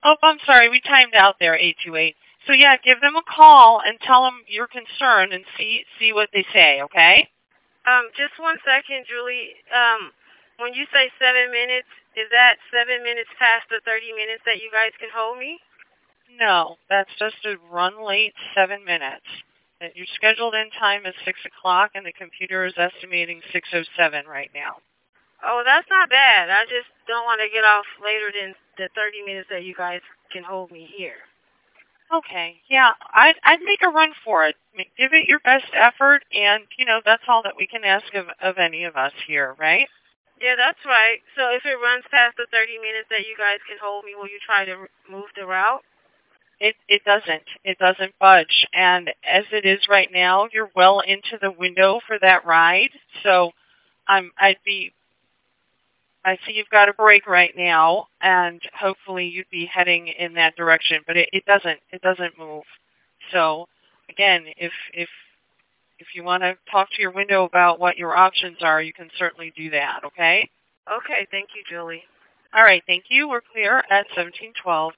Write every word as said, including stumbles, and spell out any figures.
Oh, I'm sorry. We timed out there, eight two eight. So, yeah, give them a call and tell them you're concerned and see see what they say, okay? Um, just one second, Julie. Um, when you say seven minutes, is that seven minutes past the thirty minutes that you guys can hold me? No, that's just a run late seven minutes. Your scheduled end time is six o'clock, and the computer is estimating six oh seven right now. Oh, that's not bad. I just don't want to get off later than the thirty minutes that you guys can hold me here. Okay, yeah, I'd, I'd make a run for it. Give it your best effort, and, you know, that's all that we can ask of, of any of us here, right? Yeah, that's right. So if it runs past the thirty minutes that you guys can hold me, will you try to move the route? It it doesn't. It doesn't budge. And as it is right now, you're well into the window for that ride. So I'm I'd be I see you've got a break right now, and hopefully you'd be heading in that direction, but it, it doesn't it doesn't move. So again, if if if you want to talk to your window about what your options are, you can certainly do that, okay? Okay, thank you, Julie. All right, thank you. We're clear at seventeen twelve.